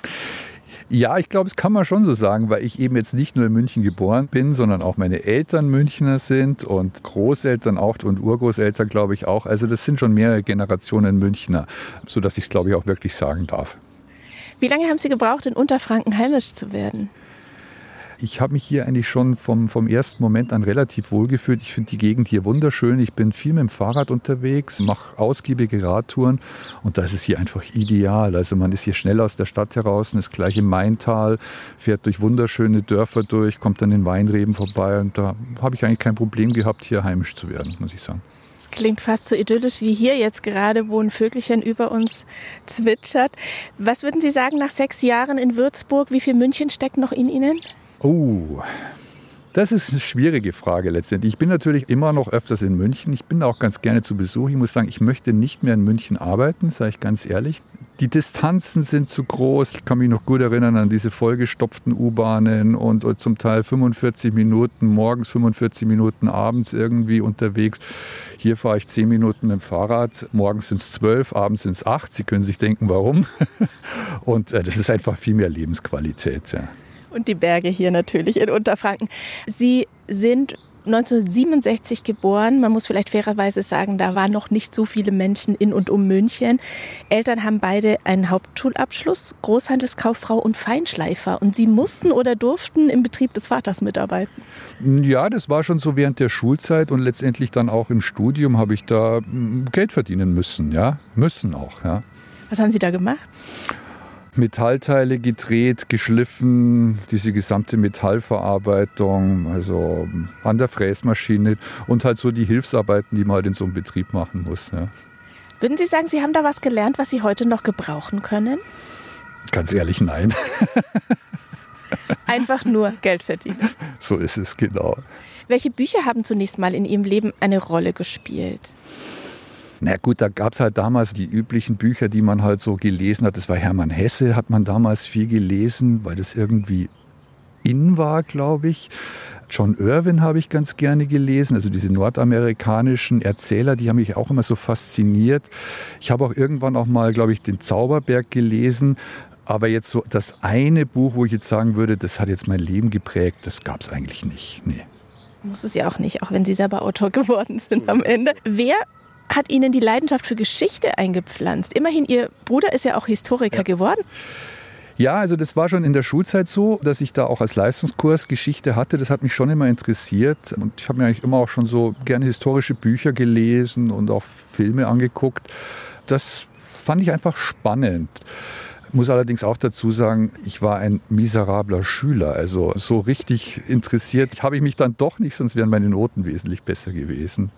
Ja, ich glaube, das kann man schon so sagen, weil ich eben jetzt nicht nur in München geboren bin, sondern auch meine Eltern Münchner sind und Großeltern auch und Urgroßeltern, glaube ich, auch. Also das sind schon mehrere Generationen Münchner, sodass ich es, glaube ich, auch wirklich sagen darf. Wie lange haben Sie gebraucht, in Unterfranken heimisch zu werden? Ich habe mich hier eigentlich schon vom, vom ersten Moment an relativ wohl gefühlt. Ich finde die Gegend hier wunderschön. Ich bin viel mit dem Fahrrad unterwegs, mache ausgiebige Radtouren und das ist hier einfach ideal. Also man ist hier schnell aus der Stadt heraus, ist gleich im Maintal, fährt durch wunderschöne Dörfer durch, kommt an den Weinreben vorbei und da habe ich eigentlich kein Problem gehabt, hier heimisch zu werden, muss ich sagen. Es klingt fast so idyllisch wie hier jetzt gerade, wo ein Vögelchen über uns zwitschert. Was würden Sie sagen nach sechs Jahren in Würzburg? Wie viel München steckt noch in Ihnen? Oh, das ist eine schwierige Frage letztendlich. Ich bin natürlich immer noch öfters in München. Ich bin auch ganz gerne zu Besuch. Ich muss sagen, ich möchte nicht mehr in München arbeiten, sage ich ganz ehrlich. Die Distanzen sind zu groß. Ich kann mich noch gut erinnern an diese vollgestopften U-Bahnen und, und zum Teil fünfundvierzig Minuten morgens, fünfundvierzig Minuten abends irgendwie unterwegs. Hier fahre ich zehn Minuten mit dem Fahrrad. Morgens sind es zwölf, abends sind es acht. Sie können sich denken, warum. Und äh, das ist einfach viel mehr Lebensqualität, ja. Und die Berge hier natürlich in Unterfranken. Sie sind neunzehnhundertsiebenundsechzig geboren. Man muss vielleicht fairerweise sagen, da waren noch nicht so viele Menschen in und um München. Eltern haben beide einen Hauptschulabschluss, Großhandelskauffrau und Feinschleifer. Und Sie mussten oder durften im Betrieb des Vaters mitarbeiten? Ja, das war schon so während der Schulzeit und letztendlich dann auch im Studium habe ich da Geld verdienen müssen. Ja, müssen auch. Ja. Was haben Sie da gemacht? Metallteile gedreht, geschliffen, diese gesamte Metallverarbeitung, also an der Fräsmaschine und halt so die Hilfsarbeiten, die man halt in so einem Betrieb machen muss. Ja. Würden Sie sagen, Sie haben da was gelernt, was Sie heute noch gebrauchen können? Ganz ehrlich, nein. Einfach nur Geld verdienen. So ist es, genau. Welche Bücher haben zunächst mal in Ihrem Leben eine Rolle gespielt? Na gut, da gab es halt damals die üblichen Bücher, die man halt so gelesen hat. Das war Hermann Hesse, hat man damals viel gelesen, weil das irgendwie in war, glaube ich. John Irwin habe ich ganz gerne gelesen, also diese nordamerikanischen Erzähler, die haben mich auch immer so fasziniert. Ich habe auch irgendwann auch mal, glaube ich, den Zauberberg gelesen. Aber jetzt so das eine Buch, wo ich jetzt sagen würde, das hat jetzt mein Leben geprägt, das gab es eigentlich nicht. Nee. Muss es ja auch nicht, auch wenn Sie selber Autor geworden sind am Ende. Wer hat Ihnen die Leidenschaft für Geschichte eingepflanzt? Immerhin, Ihr Bruder ist ja auch Historiker ja. geworden. Ja, also das war schon in der Schulzeit so, dass ich da auch als Leistungskurs Geschichte hatte. Das hat mich schon immer interessiert. Und ich habe mir eigentlich immer auch schon so gerne historische Bücher gelesen und auch Filme angeguckt. Das fand ich einfach spannend. Ich muss allerdings auch dazu sagen, ich war ein miserabler Schüler. Also so richtig interessiert habe ich mich dann doch nicht, sonst wären meine Noten wesentlich besser gewesen.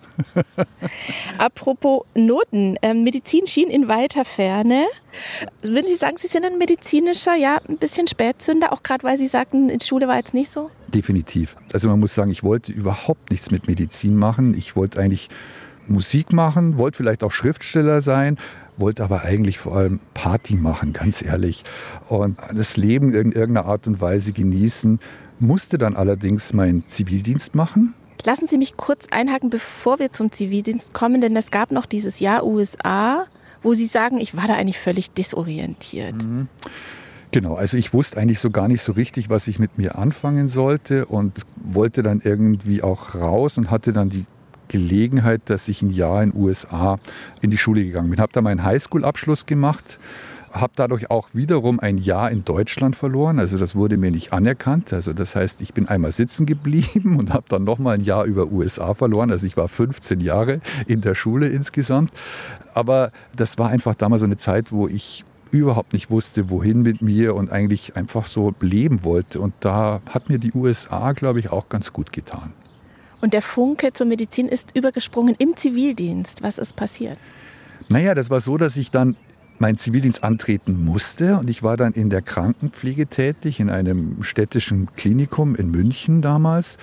Apropos Noten, äh, Medizin schien in weiter Ferne. Würden Sie sagen, Sie sind ein medizinischer, ja, ein bisschen Spätzünder, auch gerade weil Sie sagten, in der Schule war jetzt nicht so? Definitiv. Also man muss sagen, ich wollte überhaupt nichts mit Medizin machen. Ich wollte eigentlich Musik machen, wollte vielleicht auch Schriftsteller sein, wollte aber eigentlich vor allem Party machen, ganz ehrlich. Und das Leben in irgendeiner Art und Weise genießen, musste dann allerdings meinen Zivildienst machen. Lassen Sie mich kurz einhaken, bevor wir zum Zivildienst kommen, denn es gab noch dieses Jahr U S A, wo Sie sagen, ich war da eigentlich völlig desorientiert. Mhm. Genau, also ich wusste eigentlich so gar nicht so richtig, was ich mit mir anfangen sollte und wollte dann irgendwie auch raus und hatte dann die Gelegenheit, dass ich ein Jahr in den U S A in die Schule gegangen bin. Habe da meinen Highschool-Abschluss gemacht, habe dadurch auch wiederum ein Jahr in Deutschland verloren. Also das wurde mir nicht anerkannt. Also das heißt, ich bin einmal sitzen geblieben und habe dann nochmal ein Jahr über U S A verloren. Also ich war fünfzehn Jahre in der Schule insgesamt. Aber das war einfach damals so eine Zeit, wo ich überhaupt nicht wusste, wohin mit mir und eigentlich einfach so leben wollte. Und da hat mir die U S A, glaube ich, auch ganz gut getan. Und der Funke zur Medizin ist übergesprungen im Zivildienst. Was ist passiert? Naja, das war so, dass ich dann meinen Zivildienst antreten musste. Und ich war dann in der Krankenpflege tätig, in einem städtischen Klinikum in München damals.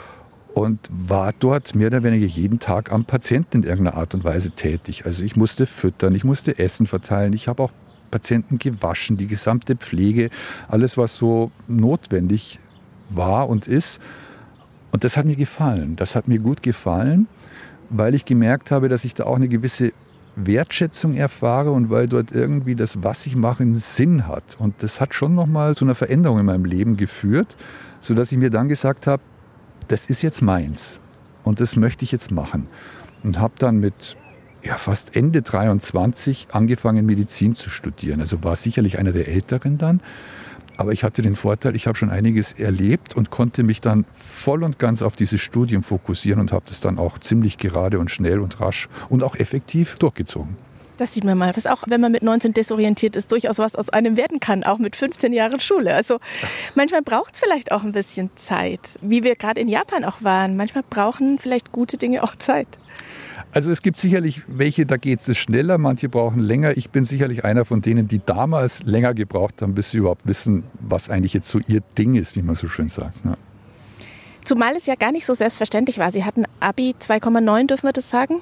Und war dort mehr oder weniger jeden Tag am Patienten in irgendeiner Art und Weise tätig. Also ich musste füttern, ich musste Essen verteilen. Ich habe auch Patienten gewaschen, die gesamte Pflege, alles, was so notwendig war und ist. Und das hat mir gefallen. Das hat mir gut gefallen, weil ich gemerkt habe, dass ich da auch eine gewisse Wertschätzung erfahre und weil dort irgendwie das, was ich mache, einen Sinn hat. Und das hat schon nochmal zu einer Veränderung in meinem Leben geführt, sodass ich mir dann gesagt habe, das ist jetzt meins und das möchte ich jetzt machen. Und habe dann mit ja, fast Ende dreiundzwanzig angefangen, Medizin zu studieren. Also war sicherlich einer der Älteren dann. Aber ich hatte den Vorteil, ich habe schon einiges erlebt und konnte mich dann voll und ganz auf dieses Studium fokussieren und habe das dann auch ziemlich gerade und schnell und rasch und auch effektiv durchgezogen. Das sieht man mal. Das ist auch, wenn man mit neunzehn desorientiert ist, durchaus was aus einem werden kann, auch mit fünfzehn Jahren Schule. Also manchmal braucht es vielleicht auch ein bisschen Zeit, wie wir gerade in Japan auch waren. Manchmal brauchen vielleicht gute Dinge auch Zeit. Also es gibt sicherlich welche, da geht es schneller, manche brauchen länger. Ich bin sicherlich einer von denen, die damals länger gebraucht haben, bis sie überhaupt wissen, was eigentlich jetzt so ihr Ding ist, wie man so schön sagt. Ja. Zumal es ja gar nicht so selbstverständlich war. Sie hatten Abi zwei Komma neun, dürfen wir das sagen?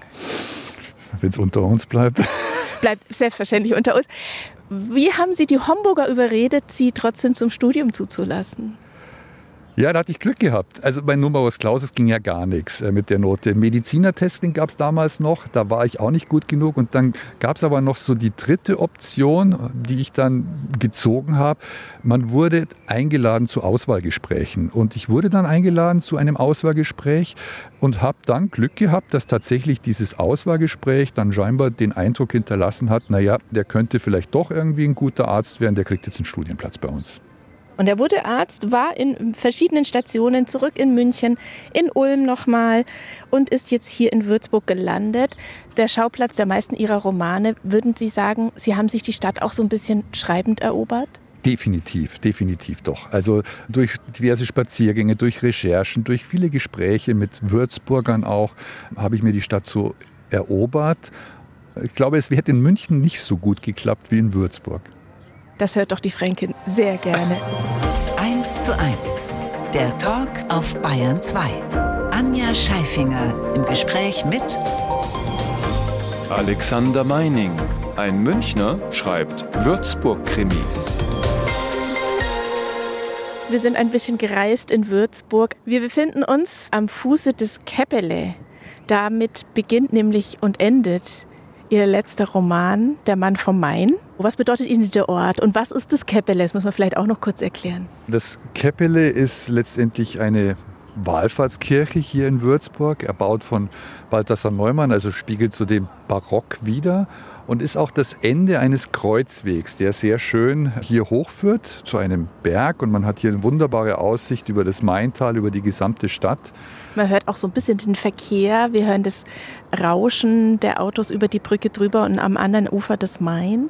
Wenn es unter uns bleibt. Bleibt selbstverständlich unter uns. Wie haben Sie die Homburger überredet, Sie trotzdem zum Studium zuzulassen? Ja, da hatte ich Glück gehabt. Also bei Numerus Clausus ging ja gar nichts mit der Note. Medizinertesting gab es damals noch, da war ich auch nicht gut genug. Und dann gab es aber noch so die dritte Option, die ich dann gezogen habe. Man wurde eingeladen zu Auswahlgesprächen. Und ich wurde dann eingeladen zu einem Auswahlgespräch und habe dann Glück gehabt, dass tatsächlich dieses Auswahlgespräch dann scheinbar den Eindruck hinterlassen hat, naja, der könnte vielleicht doch irgendwie ein guter Arzt werden, der kriegt jetzt einen Studienplatz bei uns. Und er wurde Arzt, war in verschiedenen Stationen, zurück in München, in Ulm nochmal und ist jetzt hier in Würzburg gelandet. Der Schauplatz der meisten Ihrer Romane, würden Sie sagen, Sie haben sich die Stadt auch so ein bisschen schreibend erobert? Definitiv, definitiv doch. Also durch diverse Spaziergänge, durch Recherchen, durch viele Gespräche mit Würzburgern auch, habe ich mir die Stadt so erobert. Ich glaube, es hätte in München nicht so gut geklappt wie in Würzburg. Das hört doch die Fränkin sehr gerne. eins zu eins, der Talk auf Bayern zwei. Anja Scheifinger im Gespräch mit Alexander Meining. Ein Münchner schreibt Würzburg-Krimis. Wir sind ein bisschen gereist in Würzburg. Wir befinden uns am Fuße des Käppele. Damit beginnt nämlich und endet Ihr letzter Roman, Der Mann vom Main. Was bedeutet Ihnen der Ort und was ist das Käppele? Das muss man vielleicht auch noch kurz erklären. Das Käppele ist letztendlich eine Wallfahrtskirche hier in Würzburg, erbaut von Balthasar Neumann, also spiegelt so den Barock wider und ist auch das Ende eines Kreuzwegs, der sehr schön hier hochführt zu einem Berg und man hat hier eine wunderbare Aussicht über das Maintal, über die gesamte Stadt. Man hört auch so ein bisschen den Verkehr, wir hören das Rauschen der Autos über die Brücke drüber und am anderen Ufer des Mains.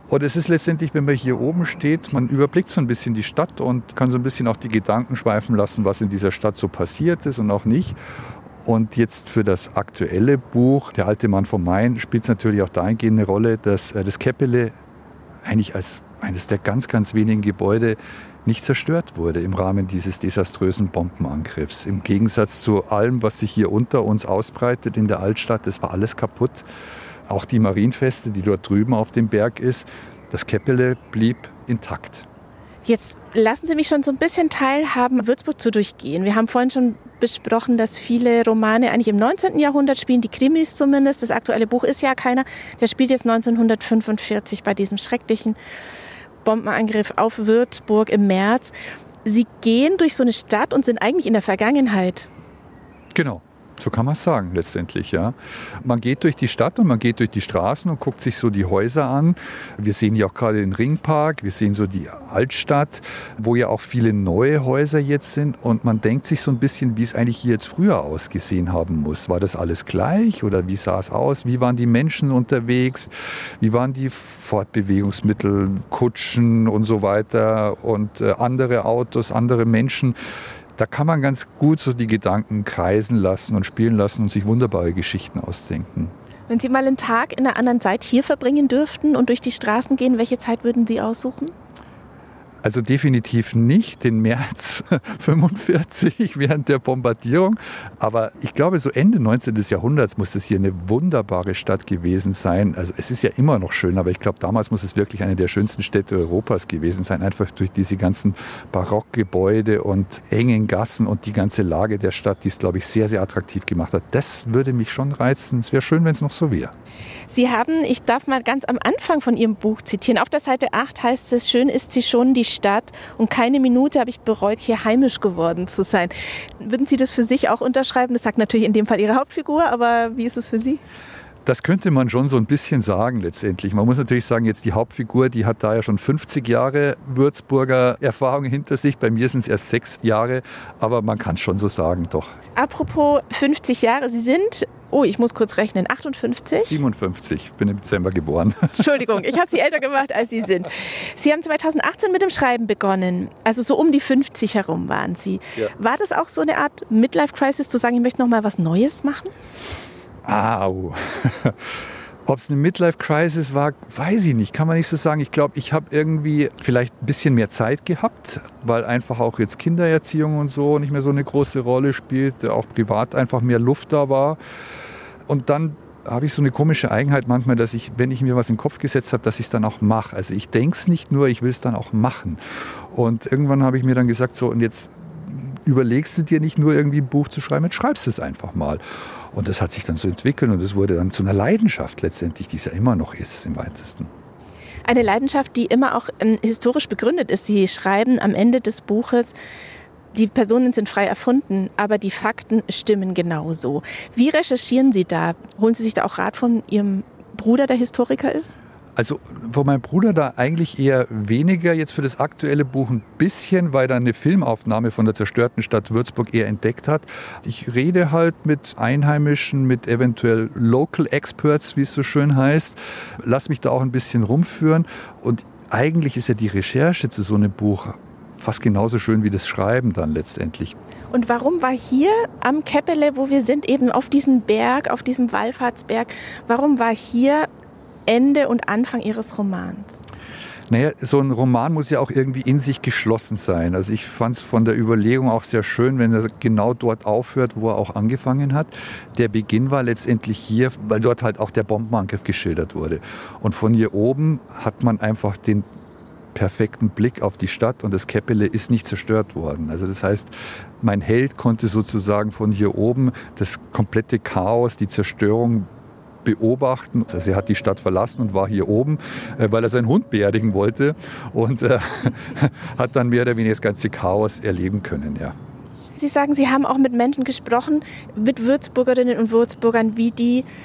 Und es ist letztendlich, wenn man hier oben steht, man überblickt so ein bisschen die Stadt und kann so ein bisschen auch die Gedanken schweifen lassen, was in dieser Stadt so passiert ist und auch nicht. Und jetzt für das aktuelle Buch, Der alte Mann vom Main, spielt es natürlich auch dahingehend eine Rolle, dass das Käppele eigentlich als eines der ganz, ganz wenigen Gebäude nicht zerstört wurde im Rahmen dieses desaströsen Bombenangriffs. Im Gegensatz zu allem, was sich hier unter uns ausbreitet in der Altstadt, das war alles kaputt. Auch die Marienfeste, die dort drüben auf dem Berg ist, das Käppele blieb intakt. Jetzt lassen Sie mich schon so ein bisschen teilhaben, Würzburg zu durchgehen. Wir haben vorhin schon besprochen, dass viele Romane eigentlich im neunzehnten Jahrhundert spielen, die Krimis zumindest. Das aktuelle Buch ist ja keiner. Der spielt jetzt neunzehnhundertfünfundvierzig bei diesem schrecklichen Bombenangriff auf Würzburg im März. Sie gehen durch so eine Stadt und sind eigentlich in der Vergangenheit. Genau. So kann man es sagen letztendlich, ja. Man geht durch die Stadt und man geht durch die Straßen und guckt sich so die Häuser an. Wir sehen hier auch gerade den Ringpark, wir sehen so die Altstadt, wo ja auch viele neue Häuser jetzt sind. Und man denkt sich so ein bisschen, wie es eigentlich hier jetzt früher ausgesehen haben muss. War das alles gleich oder wie sah es aus? Wie waren die Menschen unterwegs? Wie waren die Fortbewegungsmittel, Kutschen und so weiter und äh, andere Autos, andere Menschen? Da kann man ganz gut so die Gedanken kreisen lassen und spielen lassen und sich wunderbare Geschichten ausdenken. Wenn Sie mal einen Tag in einer anderen Zeit hier verbringen dürften und durch die Straßen gehen, welche Zeit würden Sie aussuchen? Also definitiv nicht den März fünfundvierzig während der Bombardierung. Aber ich glaube, so Ende neunzehnten Jahrhunderts muss es hier eine wunderbare Stadt gewesen sein. Also es ist ja immer noch schön, aber ich glaube, damals muss es wirklich eine der schönsten Städte Europas gewesen sein. Einfach durch diese ganzen Barockgebäude und engen Gassen und die ganze Lage der Stadt, die es, glaube ich, sehr, sehr attraktiv gemacht hat. Das würde mich schon reizen. Es wäre schön, wenn es noch so wäre. Sie haben, ich darf mal ganz am Anfang von Ihrem Buch zitieren, auf der Seite acht heißt es, schön ist sie schon, die Stadt, und keine Minute habe ich bereut, hier heimisch geworden zu sein. Würden Sie das für sich auch unterschreiben? Das sagt natürlich in dem Fall Ihre Hauptfigur, aber wie ist es für Sie? Das könnte man schon so ein bisschen sagen letztendlich. Man muss natürlich sagen, jetzt die Hauptfigur, die hat da ja schon fünfzig Jahre Würzburger Erfahrung hinter sich. Bei mir sind es erst sechs Jahre, aber man kann es schon so sagen, doch. Apropos fünfzig Jahre, Sie sind, oh, ich muss kurz rechnen, achtundfünfzig? siebenundfünfzig, bin im Dezember geboren. Entschuldigung, ich habe Sie älter gemacht, als Sie sind. Sie haben zweitausendachtzehn mit dem Schreiben begonnen, also so um die fünfzig herum waren Sie. Ja. War das auch so eine Art Midlife-Crisis, zu sagen, ich möchte noch mal was Neues machen? Au. Ob es eine Midlife-Crisis war, weiß ich nicht, kann man nicht so sagen. Ich glaube, ich habe irgendwie vielleicht ein bisschen mehr Zeit gehabt, weil einfach auch jetzt Kindererziehung und so nicht mehr so eine große Rolle spielt, auch privat einfach mehr Luft da war. Und dann habe ich so eine komische Eigenheit manchmal, dass ich, wenn ich mir was in den Kopf gesetzt habe, dass ich es dann auch mache. Also ich denke es nicht nur, ich will es dann auch machen. Und irgendwann habe ich mir dann gesagt, so, und jetzt überlegst du dir nicht nur irgendwie ein Buch zu schreiben, jetzt schreibst du es einfach mal. Und das hat sich dann so entwickelt und es wurde dann zu einer Leidenschaft letztendlich, die es ja immer noch ist im weitesten. Eine Leidenschaft, die immer auch ähm, historisch begründet ist. Sie schreiben am Ende des Buches, die Personen sind frei erfunden, aber die Fakten stimmen genauso. Wie recherchieren Sie da? Holen Sie sich da auch Rat von Ihrem Bruder, der Historiker ist? Also von meinem Bruder da eigentlich eher weniger, jetzt für das aktuelle Buch ein bisschen, weil er eine Filmaufnahme von der zerstörten Stadt Würzburg eher entdeckt hat. Ich rede halt mit Einheimischen, mit eventuell Local Experts, wie es so schön heißt, lass mich da auch ein bisschen rumführen und eigentlich ist ja die Recherche zu so einem Buch fast genauso schön wie das Schreiben dann letztendlich. Und warum war hier am Käppele, wo wir sind, eben auf diesem Berg, auf diesem Wallfahrtsberg, warum war hier Ende und Anfang Ihres Romans? Naja, so ein Roman muss ja auch irgendwie in sich geschlossen sein. Also ich fand es von der Überlegung auch sehr schön, wenn er genau dort aufhört, wo er auch angefangen hat. Der Beginn war letztendlich hier, weil dort halt auch der Bombenangriff geschildert wurde. Und von hier oben hat man einfach den perfekten Blick auf die Stadt und das Käppele ist nicht zerstört worden. Also das heißt, mein Held konnte sozusagen von hier oben das komplette Chaos, die Zerstörung beobachten. Also er hat die Stadt verlassen und war hier oben, weil er seinen Hund beerdigen wollte und äh, hat dann mehr oder weniger das ganze Chaos erleben können. Ja. Sie sagen, Sie haben auch mit Menschen gesprochen, mit Würzburgerinnen und Würzburgern, wie die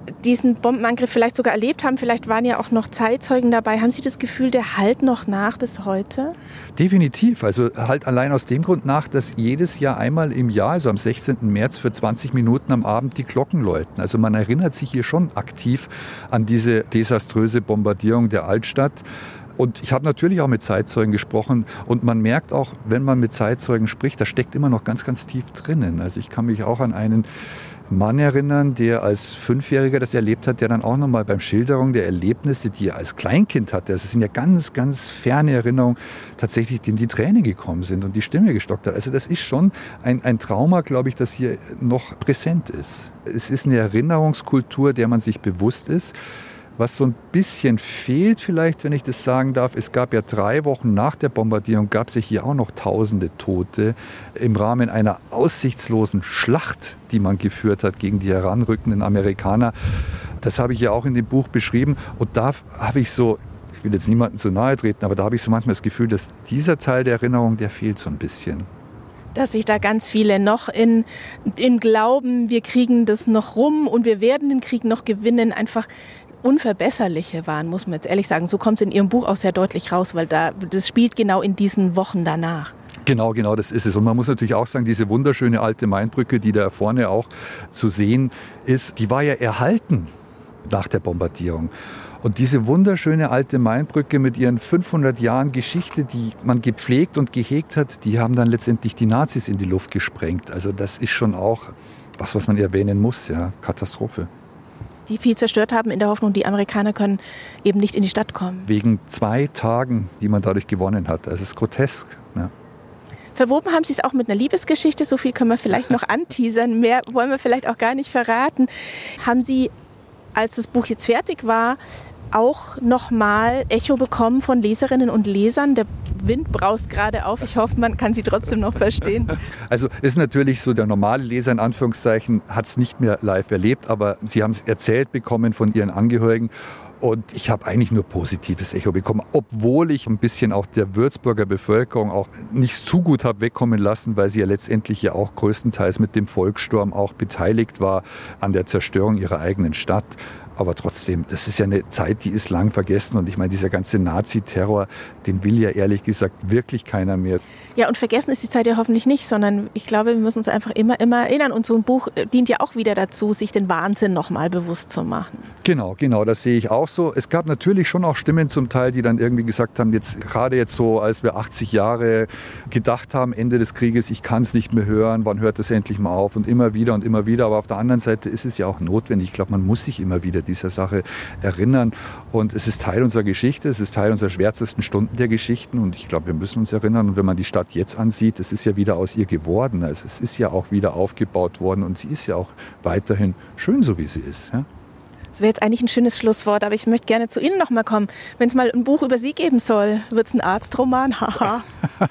diesen Bombenangriff vielleicht sogar erlebt haben, vielleicht waren ja auch noch Zeitzeugen dabei. Haben Sie das Gefühl, der hallt noch nach bis heute? Definitiv. Also halt allein aus dem Grund nach, dass jedes Jahr einmal im Jahr, also am sechzehnten März für zwanzig Minuten am Abend die Glocken läuten. Also man erinnert sich hier schon aktiv an diese desaströse Bombardierung der Altstadt. Und ich habe natürlich auch mit Zeitzeugen gesprochen und man merkt auch, wenn man mit Zeitzeugen spricht, da steckt immer noch ganz, ganz tief drinnen. Also ich kann mich auch an einen Mann erinnern, der als Fünfjähriger das erlebt hat, der dann auch nochmal beim Schilderung der Erlebnisse, die er als Kleinkind hatte, das sind ja ganz, ganz ferne Erinnerungen, tatsächlich dem die Tränen gekommen sind und die Stimme gestockt hat. Also das ist schon ein, ein Trauma, glaube ich, das hier noch präsent ist. Es ist eine Erinnerungskultur, der man sich bewusst ist. Was so ein bisschen fehlt vielleicht, wenn ich das sagen darf, es gab ja drei Wochen nach der Bombardierung, gab es ja hier auch noch tausende Tote im Rahmen einer aussichtslosen Schlacht, die man geführt hat gegen die heranrückenden Amerikaner. Das habe ich ja auch in dem Buch beschrieben und da habe ich so, ich will jetzt niemandem zu nahe treten, aber da habe ich so manchmal das Gefühl, dass dieser Teil der Erinnerung, der fehlt so ein bisschen. Dass sich da ganz viele noch in, in Glauben, wir kriegen das noch rum und wir werden den Krieg noch gewinnen, einfach Unverbesserliche waren, muss man jetzt ehrlich sagen. So kommt es in Ihrem Buch auch sehr deutlich raus, weil da, das spielt genau in diesen Wochen danach. Genau, genau, das ist es. Und man muss natürlich auch sagen, diese wunderschöne alte Mainbrücke, die da vorne auch zu sehen ist, die war ja erhalten nach der Bombardierung. Und diese wunderschöne alte Mainbrücke mit ihren fünfhundert Jahren Geschichte, die man gepflegt und gehegt hat, die haben dann letztendlich die Nazis in die Luft gesprengt. Also das ist schon auch was, was man erwähnen muss, ja, Katastrophe. Die viel zerstört haben in der Hoffnung, die Amerikaner können eben nicht in die Stadt kommen. Wegen zwei Tagen, die man dadurch gewonnen hat. Also es ist grotesk. Ja. Verwoben haben Sie es auch mit einer Liebesgeschichte. So viel können wir vielleicht noch anteasern. Mehr wollen wir vielleicht auch gar nicht verraten. Haben Sie, als das Buch jetzt fertig war, auch nochmal Echo bekommen von Leserinnen und Lesern? Der Wind braust gerade auf. Ich hoffe, man kann Sie trotzdem noch verstehen. Also ist natürlich so, der normale Leser in Anführungszeichen hat es nicht mehr live erlebt, aber Sie haben es erzählt bekommen von Ihren Angehörigen. Und ich habe eigentlich nur positives Echo bekommen, obwohl ich ein bisschen auch der Würzburger Bevölkerung auch nicht zu gut habe wegkommen lassen, weil sie ja letztendlich ja auch größtenteils mit dem Volkssturm auch beteiligt war an der Zerstörung ihrer eigenen Stadt. Aber trotzdem, das ist ja eine Zeit, die ist lang vergessen. Und ich meine, dieser ganze Nazi-Terror, den will ja ehrlich gesagt wirklich keiner mehr. Ja, und vergessen ist die Zeit ja hoffentlich nicht, sondern ich glaube, wir müssen uns einfach immer, immer erinnern. Und so ein Buch dient ja auch wieder dazu, sich den Wahnsinn nochmal bewusst zu machen. Genau, genau, das sehe ich auch so. Es gab natürlich schon auch Stimmen zum Teil, die dann irgendwie gesagt haben, jetzt gerade jetzt so, als wir achtzig Jahre gedacht haben, Ende des Krieges, ich kann es nicht mehr hören, wann hört es endlich mal auf? Und immer wieder und immer wieder. Aber auf der anderen Seite ist es ja auch notwendig. Ich glaube, man muss sich immer wieder dieser Sache erinnern. Und es ist Teil unserer Geschichte, es ist Teil unserer schwärzesten Stunden der Geschichten. Und ich glaube, wir müssen uns erinnern. Und wenn man die Stadt jetzt ansieht, es ist ja wieder aus ihr geworden. Also es ist ja auch wieder aufgebaut worden und sie ist ja auch weiterhin schön, so wie sie ist. Ja? Das wäre jetzt eigentlich ein schönes Schlusswort, aber ich möchte gerne zu Ihnen noch mal kommen. Wenn es mal ein Buch über Sie geben soll, wird es ein Arztroman? Haha.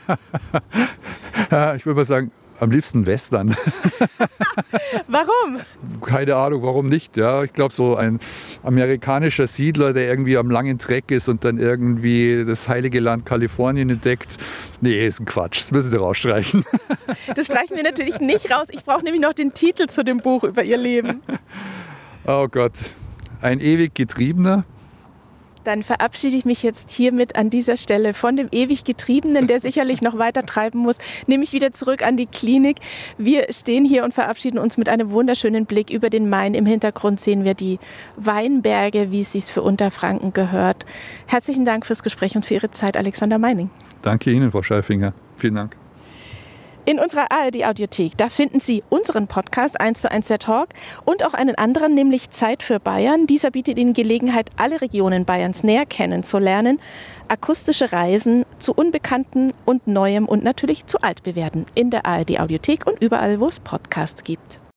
Ja, ich würde mal sagen, am liebsten Western. Warum? Keine Ahnung, warum nicht. Ja, ich glaube, so ein amerikanischer Siedler, der irgendwie am langen Treck ist und dann irgendwie das heilige Land Kalifornien entdeckt. Nee, ist ein Quatsch. Das müssen Sie rausstreichen. Das streichen wir natürlich nicht raus. Ich brauche nämlich noch den Titel zu dem Buch über Ihr Leben. Oh Gott. Ein ewig Getriebener. Dann verabschiede ich mich jetzt hiermit an dieser Stelle von dem ewig Getriebenen, der sicherlich noch weiter treiben muss, nehme ich wieder zurück an die Klinik. Wir stehen hier und verabschieden uns mit einem wunderschönen Blick über den Main. Im Hintergrund sehen wir die Weinberge, wie es sich für Unterfranken gehört. Herzlichen Dank fürs Gespräch und für Ihre Zeit, Alexander Meining. Danke Ihnen, Frau Scheifinger. Vielen Dank. In unserer A R D-Audiothek, da finden Sie unseren Podcast eins zu eins der Talk und auch einen anderen, nämlich Zeit für Bayern. Dieser bietet Ihnen Gelegenheit, alle Regionen Bayerns näher kennenzulernen. Akustische Reisen zu Unbekannten und Neuem und natürlich zu Altbewährten in der A R D-Audiothek und überall, wo es Podcasts gibt.